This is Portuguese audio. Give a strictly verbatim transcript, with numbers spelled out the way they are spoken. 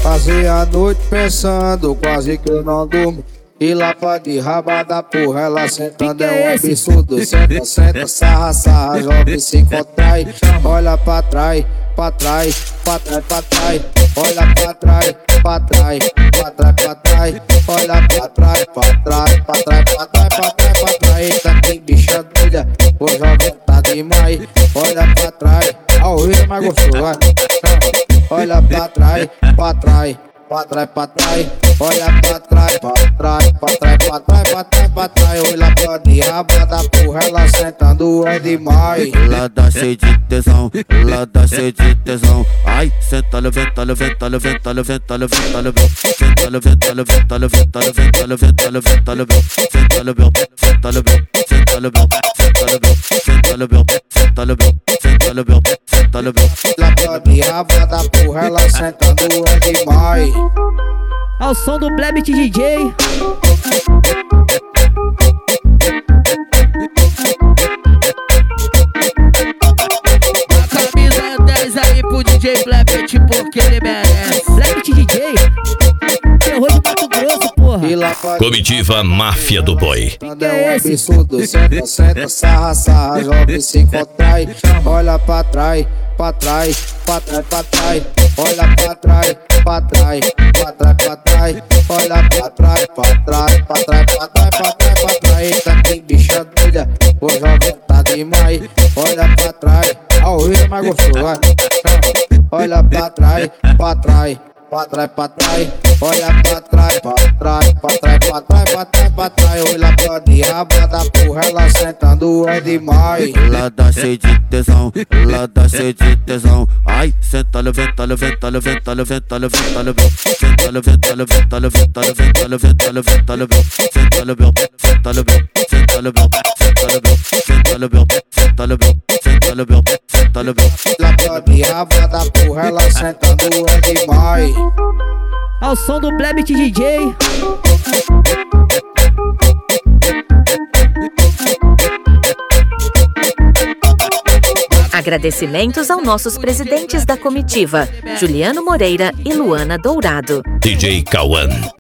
Passei a noite pensando, quase que eu não durmo. E lá pra de rabada, porra, ela sentando é um absurdo. Senta, senta, sarra, sarra, joga e se contrai. Olha pra trás, pra trás, pra trás, pra trás. Olha pra trás, pra trás, pra trás, pra trás. Olha pra trás, pra trás, pra trás, pra trás, pra trás, pra trás. Eita, que bicha doida, o jovem tá demais. Olha pra trás, ao rio é mais gostoso, vai. Olha pra trás, pra trás, pra trás, pra trás. Olha pra trás, pra trás, pra trás, pra trás, pra trás, pra trás. Olha pra de rabada, porra, ela sentando é demais. Ela dá cheio de tesão, ela dá cheio de tesão. Ai, senta, levanta, levanta, levanta, levanta, levanta, levanta. Senta, levanta, levanta, levanta, levanta, levanta, levanta, levanta. Senta, levanta, senta, levanta, senta, levanta, senta, levanta, senta, levanta, senta, levanta, senta, levanta, senta, levanta. Olha pra de rabada, porra, ela sentando é demais. Ao som do Blebit D J. A camisa dez aí pro D J Blebit porque ele merece. Blebit D J, terror de Mato Grosso, porra. Comitiva Máfia do Boi. É um absurdo, senta, senta, sarra, sarra, joga e se contrai. Olha pra trás, pra trás, pra trás, pra trás. Olha pra trás, pra trás, pra trás, pra trás. Olha pra trás, pra trás, pra trás, pra trás, pra trás, pra trás. Eita, que bicha doida, o jovem tá demais. Olha pra trás, ao rio é mais gostoso, vai. Olha pra trás, pra trás, pra trás, pra trás. Olha pra trás, pra trás, pra trás, pra trás, pra trás, pra trás. Olha pra de rabada, porra, ela sentando é demais. Ela dá cheio de tesão, ela dá cheio de tesão. Ai, senta, levanta, levanta, levanta, levanta, levanta, levanta. Senta, levanta, levanta, levanta, levanta, levanta, levanta, levanta. Senta, levanta, senta, levanta, senta, levanta, senta, levanta, senta, levanta, senta, levanta, senta, levanta, senta, levanta. Olha pra de rabada, porra, ela sentando é demais. Ao som do Blebit D J. Agradecimentos aos nossos presidentes da comitiva, Juliano Moreira e Luana Dourado. D J Cauã.